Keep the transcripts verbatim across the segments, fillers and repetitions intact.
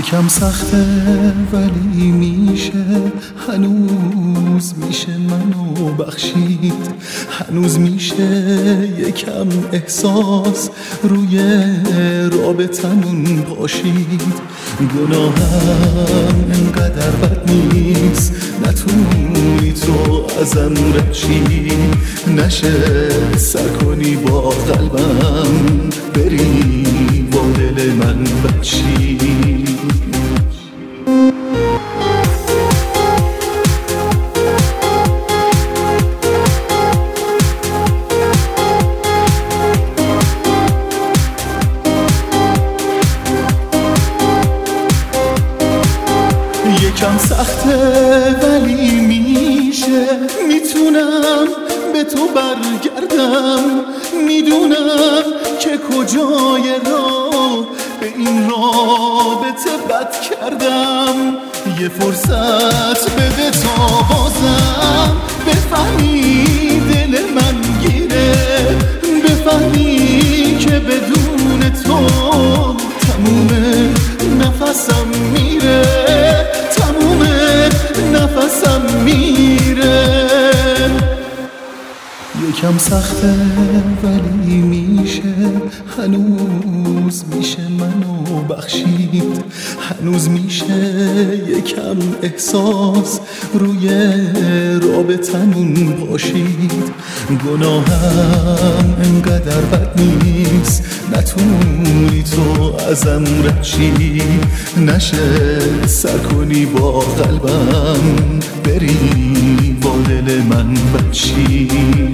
یکم سخته ولی میشه، هنوز میشه منو بخشید، هنوز میشه یکم احساس روی رابطمون پاشید. گناهم انقدر بد نیست، نتونی تو ازم رچی، نشه سر کنی با قلبم، بری با دل من بچی. یکم سخته ولی میشه، میتونم به تو برگردم، میدونم که کجای راه به این رابطه بد کردم. یه فرصت بده تا بازم بفهمی دل من گیره، بفهمی که بدون تو تموم نفسم میره، تموم نفسم میره. یکم سخته ولی میشه، هنوز میشه منو بخشید، هنوز میشه یکم احساس روی رابطمون پاشید. گناهم انقدر بد نیست، نتونی تو ازم رچی، نشه سر کنی با قلبم، بری با دل من بچی.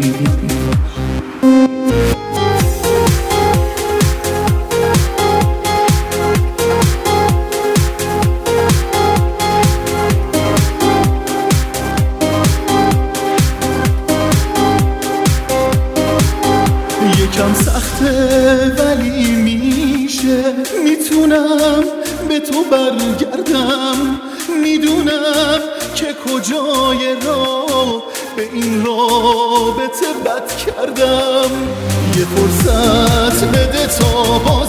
یکم سخته ولی میشه، میتونم به تو برگردم، میدونم که کجای راه به این رابطه بد کردم. یه فرصت بده تا با